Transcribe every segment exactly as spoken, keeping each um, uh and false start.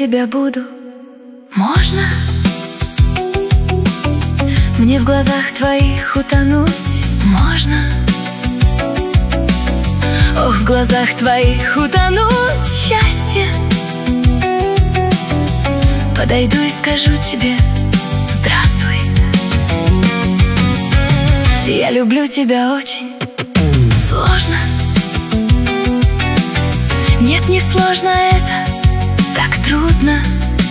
тебя буду. Можно мне в глазах твоих утонуть? Можно. Ох, в глазах твоих утонуть счастье. Подойду и скажу тебе: здравствуй. Я люблю тебя очень. Сложно? Нет, не сложно это, так трудно.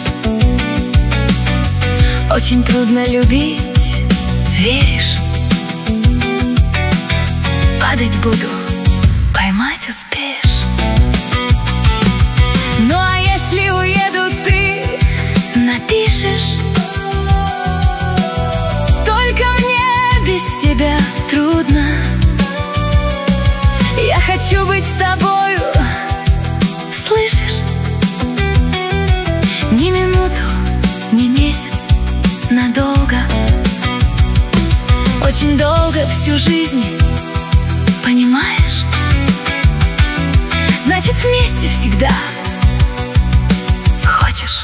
Очень трудно любить, веришь? Падать буду, поймать успеешь. Ну а если уеду, ты напишешь: только мне без тебя трудно. Я хочу быть с тобою, слышишь? Ни минуту, ни месяц, надолго. Очень долго, всю жизнь, понимаешь? Значит, вместе всегда. Хочешь?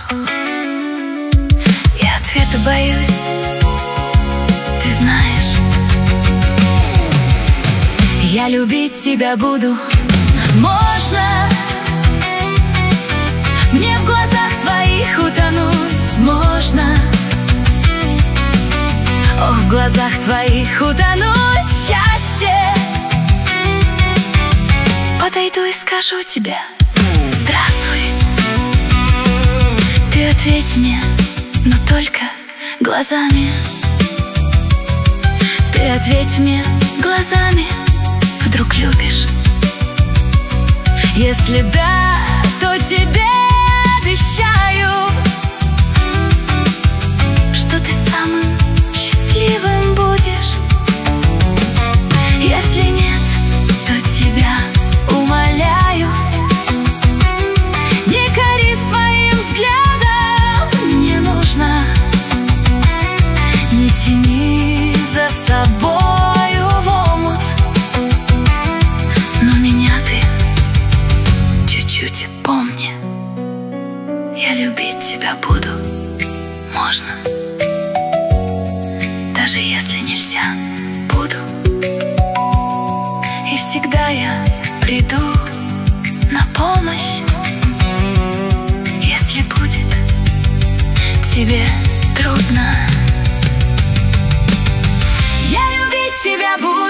Я ответа боюсь, ты знаешь. Я любить тебя буду. Можно мне в глазах твоих утонуть? Можно. О, в глазах твоих утонуть счастье. Подойду и скажу тебе: здравствуй. Ты ответь мне, но только глазами. Ты ответь мне глазами. Вдруг любишь? Если да, то тебе обещаю, что ты самым счастливым будешь. Если нет, то тебя умоляю, не кори своим взглядом, не нужно. Не тяни за собою в омут, но меня ты чуть-чуть помни. Я любить тебя буду. Можно. Даже если нельзя, буду. И всегда я приду на помощь, если будет тебе трудно. Я любить тебя буду.